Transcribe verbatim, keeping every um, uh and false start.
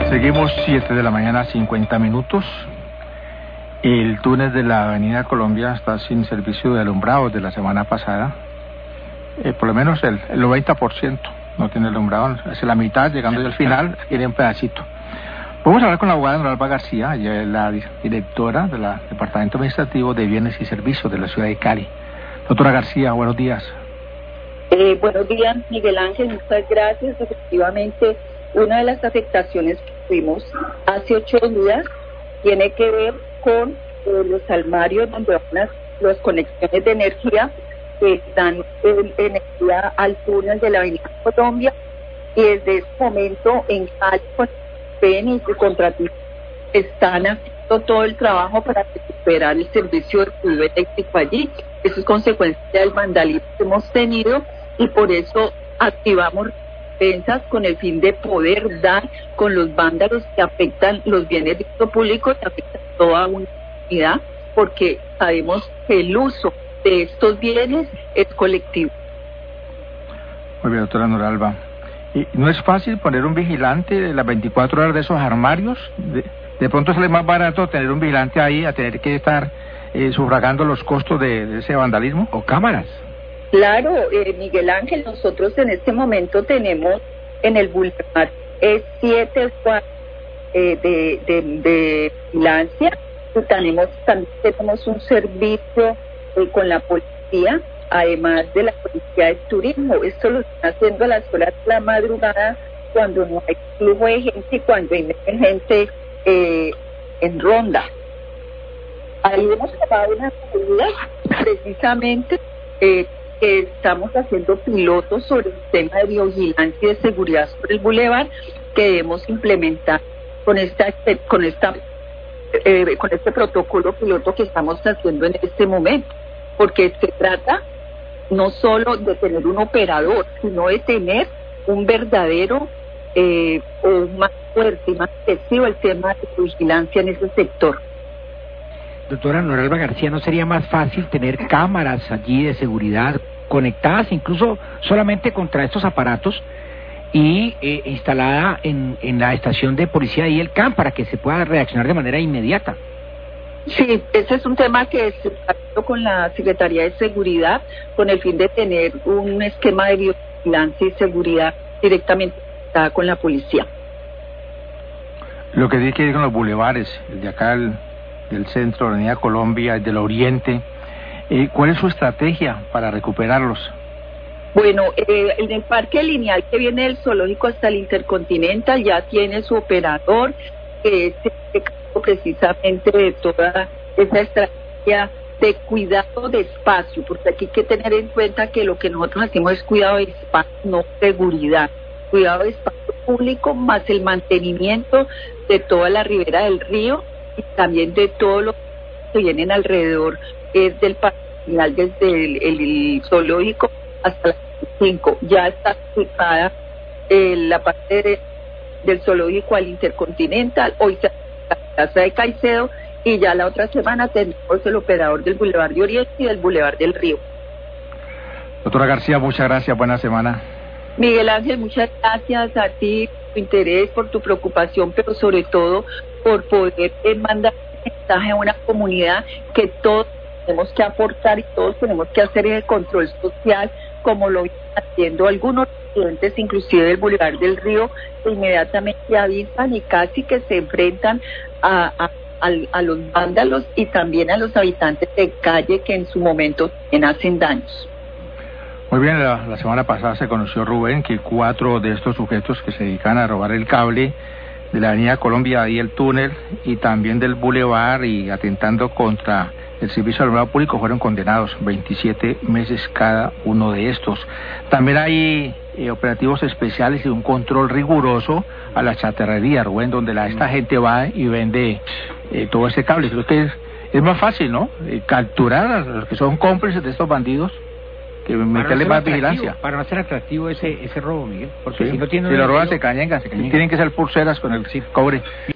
Seguimos siete de la mañana, cincuenta minutos. El túnel de la Avenida Colombia está sin servicio de alumbrado de la semana pasada. Eh, por lo menos el, el noventa por ciento no tiene alumbrado. Es la mitad, llegando ya al final, tiene un pedacito. Vamos a hablar con la abogada Noralba García, ella es la directora del Departamento Administrativo de Bienes y Servicios de la ciudad de Cali. Doctora García, buenos días. Eh, buenos días, Miguel Ángel, muchas gracias. Efectivamente, una de las afectaciones que tuvimos hace ocho días tiene que ver con eh, los armarios donde van las, las conexiones de energía que dan eh, energía al túnel de la Avenida Colombia, y desde ese momento en Cali con P N y su contratista están haciendo todo el trabajo para recuperar el servicio de fluido eléctrico allí. Eso es consecuencia del vandalismo que hemos tenido, y por eso activamos recompensas con el fin de poder dar con los vándalos que afectan los bienes de uso público y afectan toda una comunidad, porque sabemos que el uso de estos bienes es colectivo. Muy bien, doctora Noralba. ¿Y no es fácil poner un vigilante de las veinticuatro horas de esos armarios? De, de pronto sale más barato tener un vigilante ahí a tener que estar eh, sufragando los costos de, de ese vandalismo, o cámaras. Claro, eh, Miguel Ángel, nosotros en este momento tenemos en el Boulevard eh, siete cuadros eh, de, de, de vigilancia, y tenemos, también tenemos un servicio eh, con la policía, además de la policía de turismo. Esto lo están haciendo a las horas de la madrugada, cuando no hay flujo de gente y cuando hay gente eh, en ronda. Ahí hemos tomado unas medidas precisamente eh, que estamos haciendo pilotos sobre el tema de biovigilancia y de seguridad sobre el bulevar, que debemos implementar con esta con esta eh, con este protocolo piloto que estamos haciendo en este momento, porque se trata no solo de tener un operador, sino de tener un verdadero eh, o más fuerte y más excesivo el tema de vigilancia en ese sector. Doctora Noralba García, ¿no sería más fácil tener cámaras allí de seguridad conectadas incluso solamente contra estos aparatos y eh, instalada en, en la estación de policía y el C A M para que se pueda reaccionar de manera inmediata? Sí, ese es un tema que se está haciendo con la Secretaría de Seguridad con el fin de tener un esquema de vigilancia y seguridad directamente con la policía. Lo que tiene que ir con los bulevares, el de acá, el del centro, de la Avenida Colombia, el del oriente, eh, ¿cuál es su estrategia para recuperarlos? Bueno, eh, en el parque lineal que viene del zoológico hasta el Intercontinental ya tiene su operador, que es el caso precisamente de toda esa estrategia de cuidado de espacio, porque aquí hay que tener en cuenta que lo que nosotros hacemos es cuidado de espacio, no seguridad. Cuidado de espacio público más el mantenimiento de toda la ribera del río y también de todo lo que vienen alrededor es del parque lineal, desde el, el, el zoológico hasta las cinco. Ya está ubicada eh, la parte de, del zoológico al Intercontinental, hoy se la Plaza de Caicedo, y ya la otra semana tendremos el operador del Boulevard de Oriente y del Boulevard del Río. Doctora García, muchas gracias, buena semana. Miguel Ángel, muchas gracias a ti por tu interés, por tu preocupación, pero sobre todo por poder mandar un mensaje a una comunidad que todos tenemos que aportar y todos tenemos que hacer el control social, como lo vienen haciendo algunos residentes, inclusive del Boulevard del Río, que inmediatamente avisan y casi que se enfrentan a, a, a, a los vándalos y también a los habitantes de calle que en su momento también hacen daños. Muy bien, la, la semana pasada se conoció, Rubén, que cuatro de estos sujetos que se dedican a robar el cable de la Avenida Colombia y el túnel y también del bulevar y atentando contra el servicio de alumbrado público fueron condenados veintisiete meses cada uno de estos. También hay eh, operativos especiales y un control riguroso a la chatarrería, Rubén, donde la, esta gente va y vende eh, todo ese cable. Creo que es, es más fácil, ¿no? Eh, capturar a los que son cómplices de estos bandidos, que meterle no más vigilancia. Para no hacer atractivo ese ese robo, Miguel, porque sí. si no tiene... Si lo roban se cañengan, se cañengan. Tienen que ser pulseras con el sí, cobre.